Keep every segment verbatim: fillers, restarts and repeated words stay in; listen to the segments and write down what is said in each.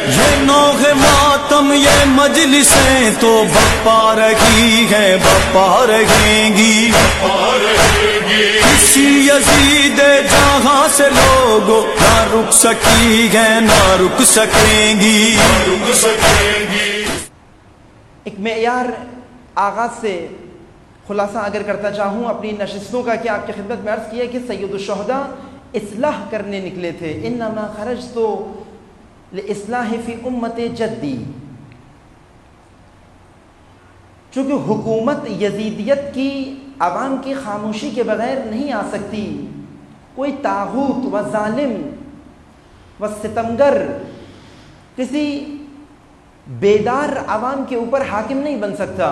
یہ نوح ماتم یہ مجلسیں تو بپا رہی ہیں بپا رہیں گی، کسی یزید جہاں سے لوگوں نہ رک سکی ہیں نہ رک سکیں گی۔ ایک معیار آغاز سے خلاصہ اگر کرتا چاہوں اپنی نشستوں کا کہ آپ کی خدمت میں عرض کیا کہ سید الشہداء اصلاح کرنے نکلے تھے، انما خرجت لاصلاح فی امت جدی۔ چونکہ حکومت یزیدیت کی عوام کی خاموشی کے بغیر نہیں آ سکتی، کوئی طاغوت و ظالم و ستمگر کسی بیدار عوام کے اوپر حاکم نہیں بن سکتا،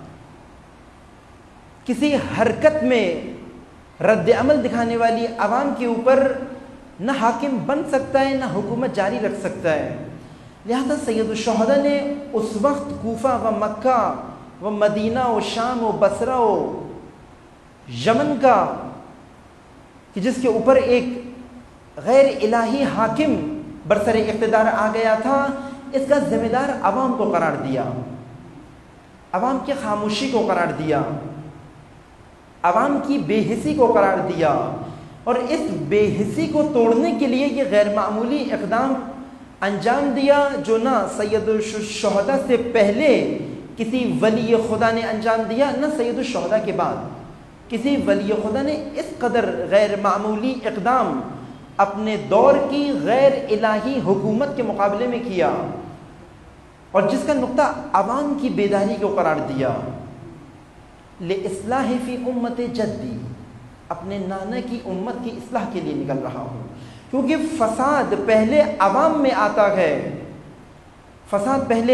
کسی حرکت میں رد عمل دکھانے والی عوام کے اوپر نہ حاکم بن سکتا ہے نہ حکومت جاری رکھ سکتا ہے۔ لہذا سید الشہداء نے اس وقت کوفہ و مکہ و مدینہ و شام و بصرہ و یمن کا کہ جس کے اوپر ایک غیر الہی حاکم برسر اقتدار آ گیا تھا، اس کا ذمہ دار عوام کو قرار دیا، عوام کی خاموشی کو قرار دیا، عوام کی بے حسی کو قرار دیا، اور اس بے حسی کو توڑنے کے لیے یہ غیر معمولی اقدام انجام دیا جو نہ سید الشہداء سے پہلے کسی ولی خدا نے انجام دیا نہ سید الشہداء کے بعد کسی ولی خدا نے اس قدر غیر معمولی اقدام اپنے دور کی غیر الہی حکومت کے مقابلے میں کیا، اور جس کا نقطہ عوام کی بیداری کو قرار دیا۔ لِإِصْلَاحِ فِي أُمَّتِ جَدِّي، اپنے نانا کی امت کی اصلاح کے لیے نکل رہا ہوں، کیونکہ فساد پہلے عوام میں آتا ہے، فساد پہلے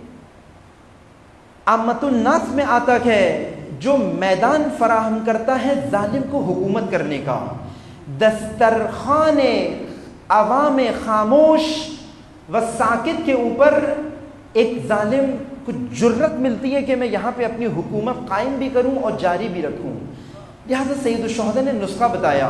عامت الناس میں آتا ہے، جو میدان فراہم کرتا ہے ظالم کو حکومت کرنے کا۔ دسترخوان عوام خاموش و ساکت کے اوپر ایک ظالم کو جرت ملتی ہے کہ میں یہاں پہ اپنی حکومت قائم بھی کروں اور جاری بھی رکھوں۔ لہذا سید الشہداء نے نسخہ بتایا،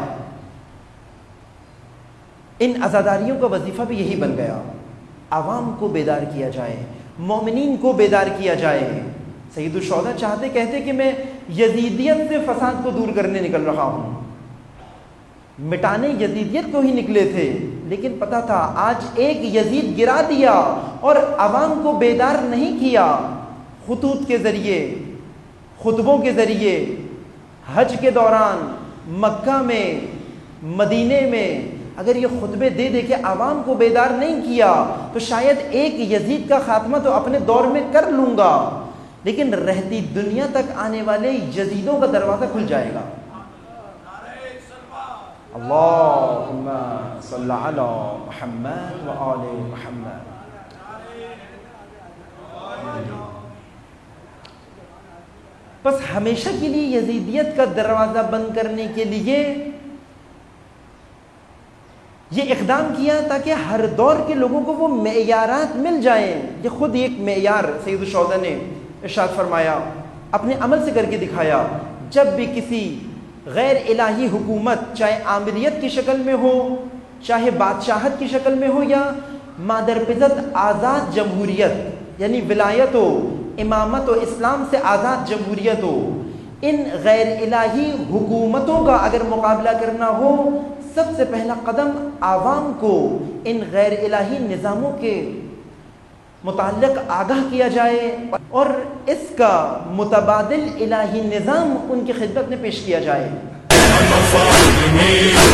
ان عزاداریوں کا وظیفہ بھی یہی بن گیا، عوام کو بیدار کیا جائے، مومنین کو بیدار کیا جائے۔ سید الشہداء چاہتے کہتے کہ میں یزیدیت سے فساد کو دور کرنے نکل رہا ہوں، مٹانے یزیدیت کو ہی نکلے تھے، لیکن پتہ تھا آج ایک یزید گرا دیا اور عوام کو بیدار نہیں کیا، خطوط کے ذریعے، خطبوں کے ذریعے، حج کے دوران مکہ میں مدینے میں اگر یہ خطبے دے دے کے عوام کو بیدار نہیں کیا تو شاید ایک یزید کا خاتمہ تو اپنے دور میں کر لوں گا، لیکن رہتی دنیا تک آنے والے یزیدوں کا دروازہ کھل جائے گا۔ اللہم صلی علی محمد و آل محمد۔ بس ہمیشہ کے لیے یزیدیت کا دروازہ بند کرنے کے لیے یہ اقدام کیا تاکہ ہر دور کے لوگوں کو وہ معیارات مل جائیں۔ یہ خود ایک معیار سید الشہداء نے ارشاد فرمایا، اپنے عمل سے کر کے دکھایا۔ جب بھی کسی غیر الہی حکومت چاہے آمریت کی شکل میں ہو، چاہے بادشاہت کی شکل میں ہو، یا مادر پزت آزاد جمہوریت یعنی ولایت و امامت و اسلام سے آزاد جمہوریت ہو، ان غیر الہی حکومتوں کا اگر مقابلہ کرنا ہو، سب سے پہلا قدم عوام کو ان غیر الہی نظاموں کے متعلق آگاہ کیا جائے اور اس کا متبادل الہی نظام ان کی خدمت میں پیش کیا جائے۔